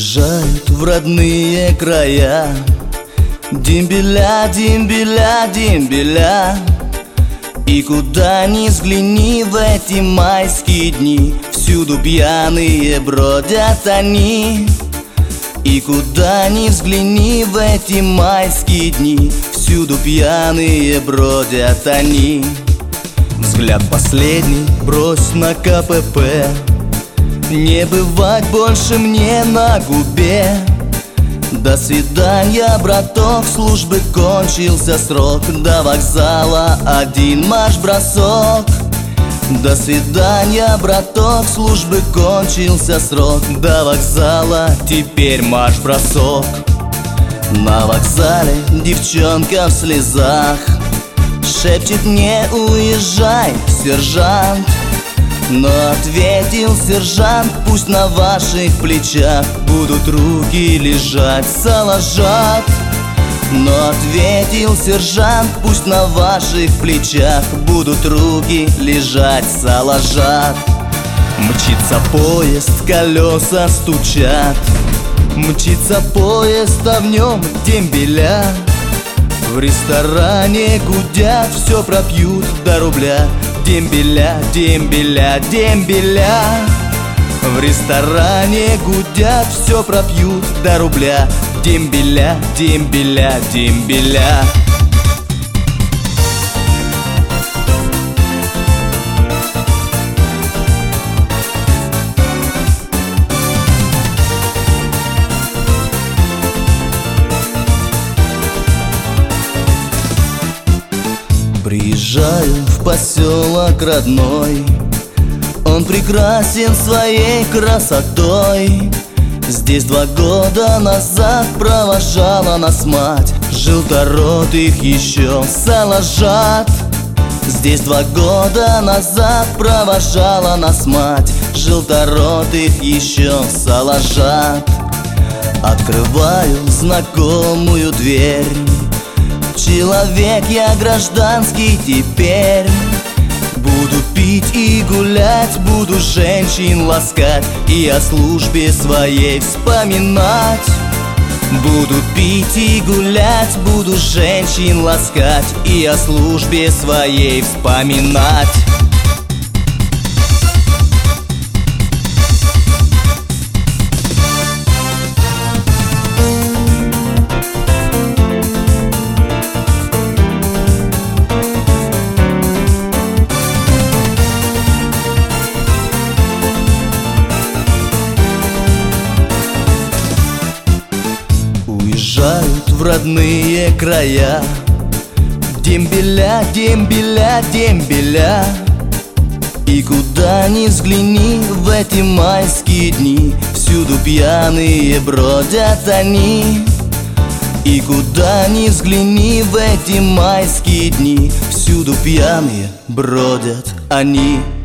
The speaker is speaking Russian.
Приезжают в родные края дембеля, дембеля, дембеля. И куда ни взгляни в эти майские дни, всюду пьяные бродят они. И куда ни взгляни в эти майские дни, всюду пьяные бродят они. Взгляд последний брось на КПП, не бывать больше мне на губе. До свидания, браток, службы кончился срок. До вокзала один марш-бросок. До свидания, браток, службы кончился срок. До вокзала теперь марш-бросок. На вокзале девчонка в слезах шепчет: не уезжай, сержант. Но ответил сержант: пусть на ваших плечах будут руки лежать, салажат. Но ответил сержант: пусть на ваших плечах будут руки лежать, салажат. Мчится поезд, колеса стучат. Мчится поезд, а в нем дембеля. В ресторане гудят, все пропьют до рубля. Дембеля, дембеля, дембеля. В ресторане гудят, все пропьют до рубля. Дембеля, дембеля, дембеля. Приезжаю в поселок родной, он прекрасен своей красотой. Здесь 2 года назад провожала нас мать, желторотых еще салажат. Здесь 2 года назад провожала нас мать, желторотых еще салажат. Открываю знакомую дверь, человек я гражданский теперь. Буду пить и гулять, буду женщин ласкать и о службе своей вспоминать. Буду пить и гулять, буду женщин ласкать и о службе своей вспоминать. Уезжают в родные края дембеля, дембеля, дембеля. И куда ни взгляни в эти майские дни, всюду пьяные бродят они. И куда ни взгляни в эти майские дни, всюду пьяные бродят они.